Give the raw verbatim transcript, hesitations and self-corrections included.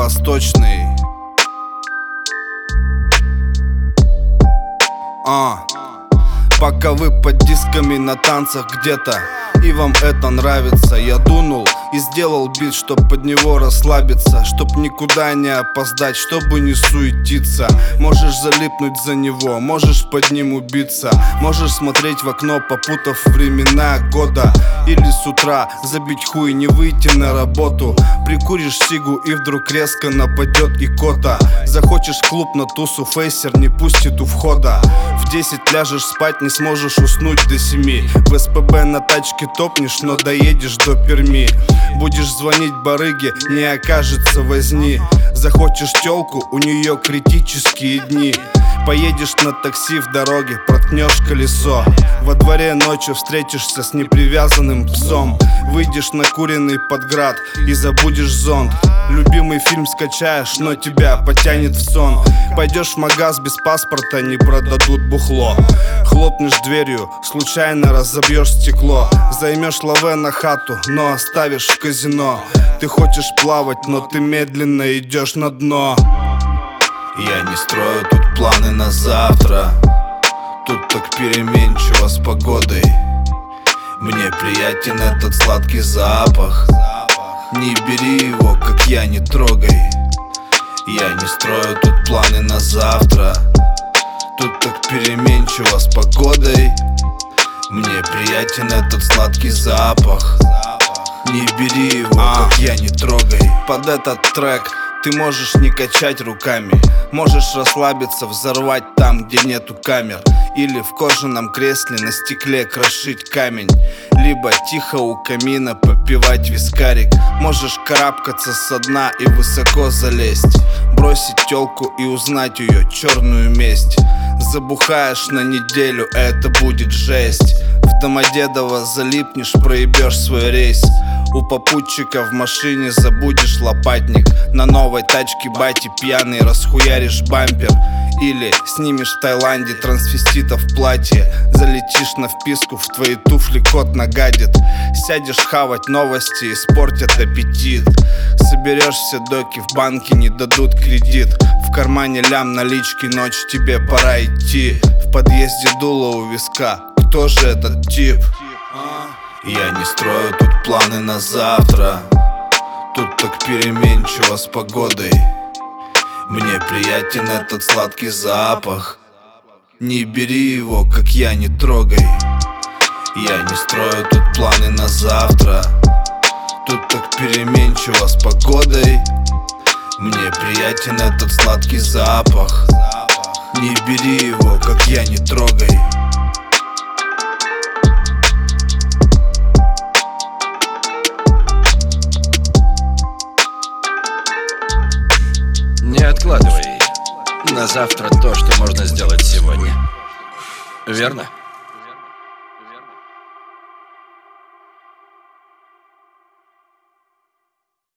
восточный. А, пока вы под дисками на танцах где-то, и вам это нравится, я дунул и сделал бит, чтоб под него расслабиться, чтоб никуда не опоздать, чтобы не суетиться. Можешь залипнуть за него, можешь под ним убиться, можешь смотреть в окно, попутав времена года, или с утра забить хуй, не выйти на работу. Прикуришь сигу и вдруг резко нападет икота. Захочешь в клуб на тусу, фейсер не пустит у входа. В десять ляжешь спать, не сможешь уснуть до семи. В СПБ на тачке топнешь, но доедешь до Перми. Будешь звонить барыге, не окажется возни. Захочешь тёлку, у неё критические дни. Поедешь на такси в дороге, проткнешь колесо. Во дворе ночью встретишься с непривязанным псом. Выйдешь накуренный под град и забудешь зонт. Любимый фильм скачаешь, но тебя потянет в сон. Пойдешь в магаз без паспорта, не продадут бухло. Хлопнешь дверью, случайно разобьешь стекло. Займешь лаве на хату, но оставишь в казино. Ты хочешь плавать, но ты медленно идешь на дно. Я не строю тут планы на завтра. Тут так переменчиво с погодой. Мне приятен этот сладкий запах. Не бери его, как я, не трогай. Я не строю тут планы на завтра. Тут так переменчиво с погодой. Мне приятен этот сладкий запах. Не бери его, как я, не трогай. Под этот трек ты можешь не качать руками. Можешь расслабиться, взорвать там, где нету камер. Или в кожаном кресле на стекле крошить камень. Либо тихо у камина попивать вискарик. Можешь карабкаться со дна и высоко залезть. Бросить тёлку и узнать ее черную месть. Забухаешь на неделю, это будет жесть. В Домодедово залипнешь, проебешь свой рейс. У попутчика в машине забудешь лопатник. На новой тачке бати пьяный расхуяришь бампер. Или снимешь в Таиланде трансвестита в платье. Залетишь на вписку, в твои туфли кот нагадит. Сядешь хавать новости, испортят аппетит. Соберешь все доки, в банке не дадут кредит. В кармане лям налички, ночь, тебе пора идти. В подъезде дуло у виска, кто же этот тип? Я не строю тут планы на завтра. Тут так переменчиво с погодой. Мне приятен этот сладкий запах. Не бери его, как я, не трогай. Я не строю тут планы на завтра. Тут так переменчиво с погодой. Мне приятен этот сладкий запах. Не бери его, как я, не трогай. Не откладывай на завтра то, что можно сделать сегодня. Верно?